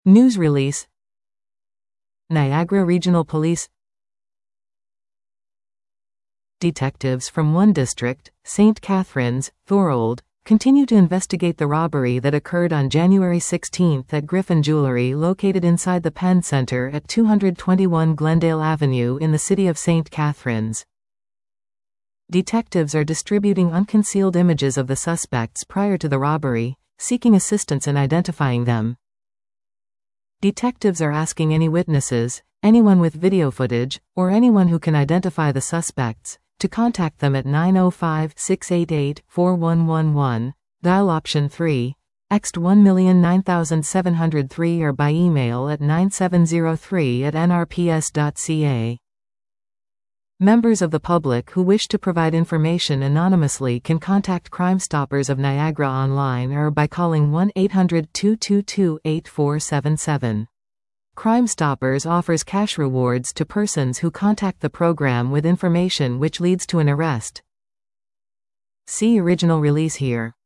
News release. Niagara Regional Police. Detectives from one district, St. Catharines, Thorold, continue to investigate the robbery that occurred on January 16 at Griffin Jewelry located inside the Penn Center at 221 Glendale Avenue in the city of St. Catharines. Detectives are distributing unconcealed images of the suspects prior to the robbery, seeking assistance in identifying them. Detectives are asking any witnesses, anyone with video footage, or anyone who can identify the suspects, to contact them at 905-688-4111, dial option 3, ext 1,009,703 or by email at 9703@nrps.ca. Members of the public who wish to provide information anonymously can contact Crime Stoppers of Niagara online or by calling 1-800-222-8477. Crime Stoppers offers cash rewards to persons who contact the program with information which leads to an arrest. See original release here.